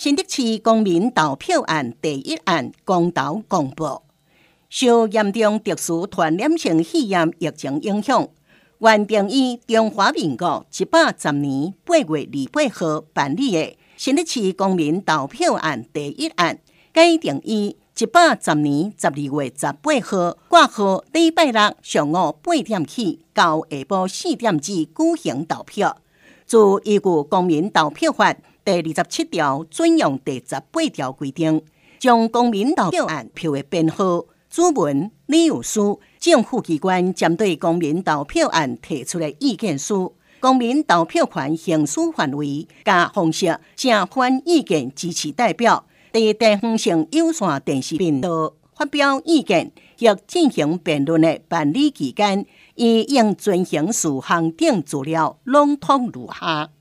新北市公民投票案第一案公投公布，受严重特殊传染性肺炎疫情影响，原定于中华民国110年8月28号办理的新北市公民投票案第一案，改定于110年12月18号挂号礼拜六上午8点起到下晡4点止举行投票。自依据《公民投票法》第27条准用第18条规定，将公民投票案票的编号、主文、理由书、政府机关针对公民投票案提出的意见书、公民投票权行使范围、加方式、正反意见支持代表，在地方性有线电视频道发表意见或进行辩论的办理期间，伊应遵循事项等资料，笼统如下。